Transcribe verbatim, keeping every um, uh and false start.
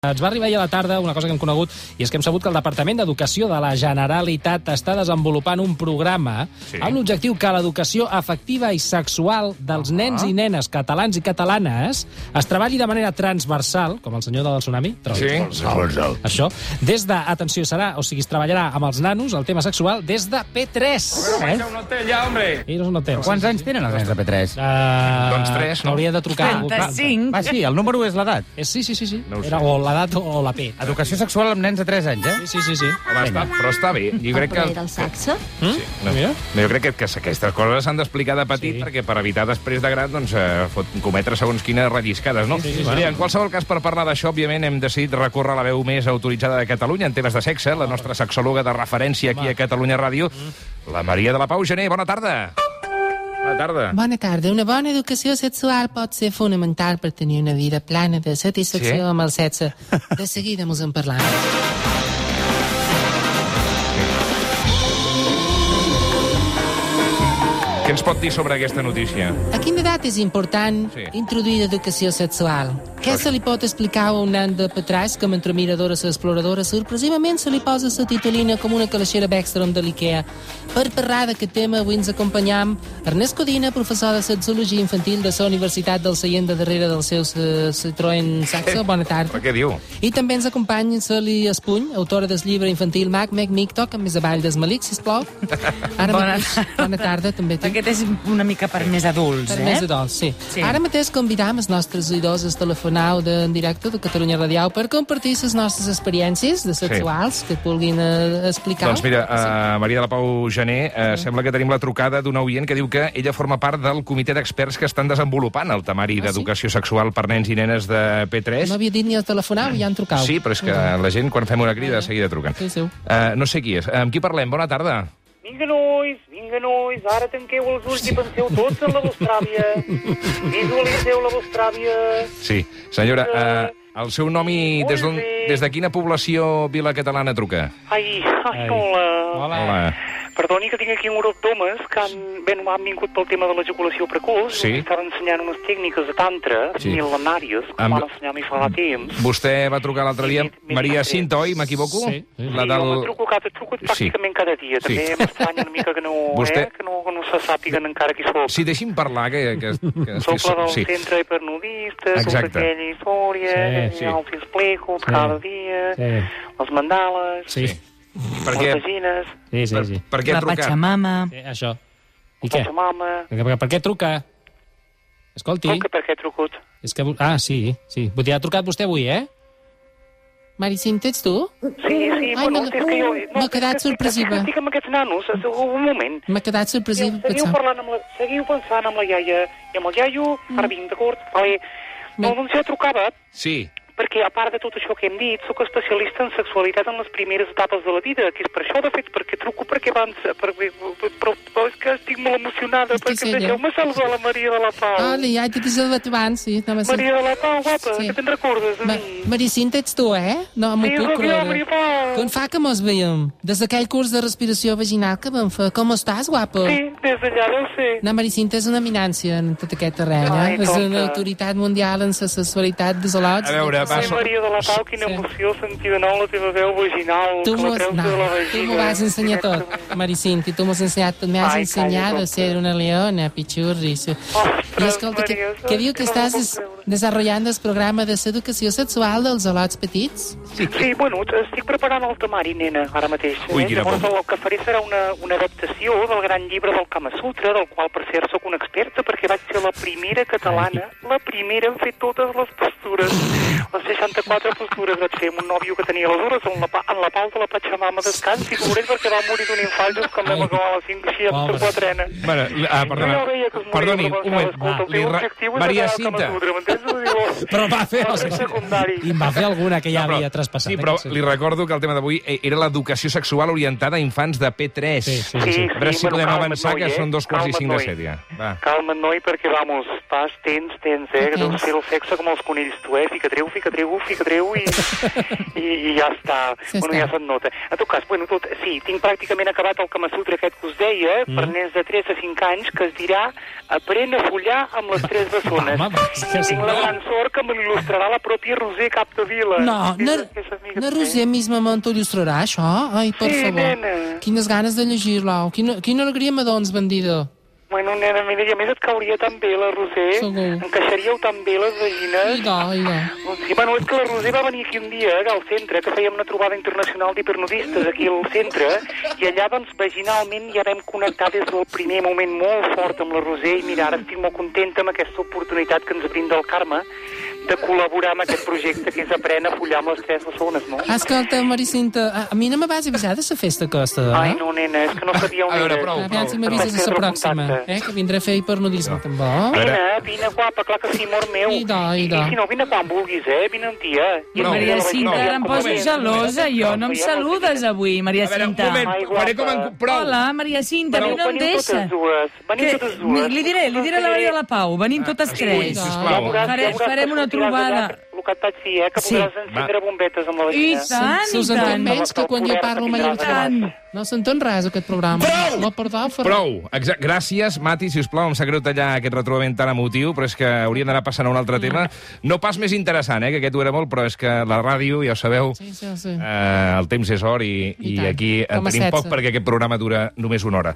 Ens va arribar ahir a la tarda una cosa que hem conegut, i és que hem sabut que el Departament d'Educació de la Generalitat està desenvolupant un programa sí. amb l'objectiu que l'educació afectiva i sexual dels uh -huh. nens i nenes catalans i catalanes es treballi de manera transversal, com el senyor del tsunami. Sí, això, des de, atenció, serà, o sigui, es treballarà amb els nanos el tema sexual des de P tres. Però eh? un hotel ja, hombre! I no és un hotel. Quants anys tenen els nens de P tres? Uh, doncs tres, no? Hauria de trucar. trenta-cinc. Ah, sí, el número és l'edat. Sí, sí, sí, sí. No Era o l'edat o la P. Educació sexual amb nens de tres anys, eh? Sí, sí, sí. sí. Home, està, però està bé. Jo crec que... del sexe? Mm? Sí, no, no, jo crec que, que aquestes coses s'han d'explicar de petit sí. perquè per evitar després de gran doncs, eh, fot, cometre segons quines relliscades, no? Sí, sí, sí, Mira, sí. en qualsevol cas, per parlar d'això, òbviament, hem decidit recórrer a la veu més autoritzada de Catalunya en temes de sexe, la nostra sexòloga de referència aquí a Catalunya Ràdio, la Maria de la Pau Gené. Bona tarda. Bona tarda. Bona tarda. Una bona educació sexual pot ser fonamental per tenir una vida plena de satisfacció sí? amb el sexe. De seguida mos en parlam. Què ens pot dir sobre aquesta notícia? A quina edat és important Sí. introduir educació sexual? Què se li pot explicar a un nen de P tres que mentre miradora l'exploradora sorpresivament se li posa la titulina com una calaixera Bextrom de l'Ikea? Per parlar d'aquest tema avui ens acompanyam Ernest Codina, professor de sexologia infantil de la Universitat del Seient de darrere del seu uh, Citroën Saxo. Bona tarda. Què diu? I també ens acompanya Celi Espuny, autora del llibre infantil Mac, Mec, Mic, Toc, més avall des Malic, sisplau. Ara Bona mateix, tarda. bona tarda, també. Aquest és una mica per més adults, Per eh? més adults, sí. Sí. Ara mateix convidam els nostres oïdors a telefonar de, en directe de Catalunya Ràdio per compartir les nostres experiències de sexuals sí. que et vulguin uh, explicar. Doncs mira, uh, Maria de la Pau Gené, uh, sí. sembla que tenim la trucada d'un oient que diu que ella forma part del comitè d'experts que estan desenvolupant el temari Ah, d'educació sí? sexual per nens i nenes de P tres. No havia dit ni a telefonar, ja han trucat. Sí, però és que la gent, quan fem una crida, de seguida truquen. Sí, sí. Uh, no sé qui és. Amb qui parlem? Bona tarda. Vinga, nois, vinga, nois, ara tanqueu els ulls i penseu tots en la vostra àvia. Visualitzeu la vostra àvia. Sí, senyora, uh, el seu nom i des, d'on, des de quina població vila catalana truca? Ai, ai, hola. Hola. Hola. Perdoni que tinc aquí un grup d'homes que han, ben, han vingut pel tema de l'ejaculació precoç. Sí. Estaven ensenyant unes tècniques de tantra, Sí. mil·lenàries, que Amb- m'han ensenyat a mi fa temps. Vostè va trucar l'altre dia, Sí, mi- Maria sí. Cinta, oi? M'equivoco? Sí. La Sí, del... home, truco, cada, truco Sí. pràcticament cada dia. Sí. També m'estranya una mica que no, Vostè- eh, que no, que no se sàpiguen encara qui sóc. Sí, deixi'm parlar, que... que, que Soc la del sí. centre hipernudista, Exacte. tota aquella història, Sí, sí, sí. ja els explico Sí. cada dia, Sí. les mandales, Sí. Per les què, vagines, Sí, sí, sí. per què La ha trucat? Pachamama. sí això. I la què? mama... Per, per, per què truca? Escolti. Com que per què he trucat? És que... Ah, sí, sí. Vull dir, ha trucat vostè avui, eh? Maricinta, ets tu? Sí, sí, Ai, bueno, m'ha- és que jo... m'ha quedat és que- sorpresiva. és que Estic amb aquests nanos, és- un moment. M'ha quedat sorpresiva. Seguiu pensant. parlant amb la... Seguiu pensant amb la iaia i amb el iaio, ara vinc, d'acord? Vale. No, doncs jo trucava Sí. perquè, a part de tot això que hem dit, sóc especialista en sexualitat en les primeres etapes de la vida, que és per això, de fet, perquè truco, perquè abans... Perquè, però, però és que estic molt emocionada, Estic perquè seria. deixeu-me saludar la Maria de la Pau. Hola, ja t'he salvat abans, sí. No, Maria de la Pau, guapa, Sí. que te'n recordes de Ma mi? Maricinta, ets tu, eh? No m'ho Sí, puc sóc jo, creure. Maria Pau. Com fa que mos veiem? Des d'aquell curs de respiració vaginal que vam fer. Com estàs, guapo? Sí, des d'allà deu ser. No, Maricinta és una eminència en tot aquest terreny, Ai, eh? És tonta. una autoritat mundial en la sexualitat dels olots. A veure, va, Ai, so- Maria de la Pau, quina Sí. emoció sentir de nou la teva veu vaginal, Tu que la mos, treus no, de la tu vagina. m'ho vas ensenyar tot, Maricinta, tu m'ho has ensenyat tot. M'has Ai, ensenyat calla, a ser una leona, pichurri. I Ostres, escolta, que, Maria, que diu que no m'ho estàs puc des, creure. desenvolupant el programa de seducació sexual dels olots petits? Sí, sí, bueno, estic preparant el temari, nena, ara mateix. Ui, eh? quina Llavors por. el que faré serà una, una adaptació del gran llibre del Kama Sutra, del qual, per cert, sóc una experta, perquè vaig ser la primera catalana, la primera en fer totes les postures. Les seixanta-quatre postures vaig fer amb un nòvio que tenia aleshores en la, pa- en la pau de la Pachamama descans i pobret perquè va morir d'un infart just quan vam acabar les cinc així amb Pobre. la quatrena. Bueno, ah, perdona. Jo ja veia que es moria, Perdoni, però un pensava, moment. escolta, el Li teu re- objectiu és Maria acabar el Kama Cinta. Sutra, m'entens? Diu, Però va fer... va ser secundari. I en va fer alguna que ja No, havia traspassat. Sí, eh? però li recordo que el tema d'avui era l'educació sexual orientada a infants de P tres. Sí, sí, Sí, sí. sí, A veure si bueno, podem calma't, avançar, noi, que eh? són dos quarts i Calma't, cinc de noi. set ja. Va. Calma't, noi, perquè, vamos, fas, tens, tens, eh? Que deus fer el sexe com els conills, tu, eh? Fica treu, fica treu, fica treu i, i, i ja està. Sí, bueno, està. ja se't nota. En tot cas, bueno, tot, sí, tinc pràcticament acabat el Kama Sutra aquest que us deia, mm. per nens de tres a cinc anys, que es dirà Aprèn a follar amb les tres bessones. Home, és que sí. Tinc la gran sort que me l'il·lustrarà la pròpia Roser Capdevila. No, que no, és- que és amiga no de- Roser misma me'n t'il·lustrarà, això? Ai, per Sí, favor. nena. Quines ganes de llegir-lo. Quina, quina alegria me dons, bandida. Bueno, nena, mira, i a més et cauria tan bé la Roser. Segur. Encaixaríeu tan bé les vagines. Idò, idò. Sí, bueno, és que la Roser va venir aquí un dia al centre, que fèiem una trobada internacional d'hipernudistes aquí al centre, i allà, doncs, vaginalment ja vam connectar des del primer moment molt fort amb la Roser, i mira, ara estic molt contenta amb aquesta oportunitat que ens brinda el Carme de col·laborar amb aquest projecte que és Aprèn a follar amb les tres bessones, no? Escolta, Maricinta, a, a mi no me vas avisar de la festa aquesta, eh? Ai, no, nena, és que no sabia on A veure, eres. prou, Aviam si m'avises a la pròxima, eh? Que vindré a fer hipernudisme, també. Vine, vine, guapa, clar que sí, amor meu. Idò, I, idò. I si no, vine quan vulguis, eh? Vine un dia. I Prou. Maria la Cinta, vagina, ara em com poso veus. gelosa, jo. No em saludes avui, Maria A veure, un Cinta. moment, Ai, faré com en... guapa. Prou. Hola, Maria Cinta, Prou. vine on Veniu deixa. totes dues, veniu Que- totes dues. Li diré, li diré a la Maria de la Pau, venim totes Sí, tres. sisplau. veuràs, Faré- ja veuràs farem que una sortiràs trobada. allà, El que et vaig dir, eh? Que Sí. podràs encendre bombetes amb la I vagina. tant, Se i us entén tant. menys que quan jo parlo amb I ella. tant. No s'entén res, aquest programa. Prou! No, perdó, Ferran. Prou. Exa Gràcies, Mati, si us plau. Em sap greu tallar aquest retrobament tan emotiu, però és que hauríem d'anar passant a un altre tema. No pas més interessant, eh, que aquest ho era molt, però és que la ràdio, ja ho sabeu, Sí, sí, sí. eh, el temps és or i, I i tant. aquí en Com a tenim poc setze. perquè aquest programa dura només una hora.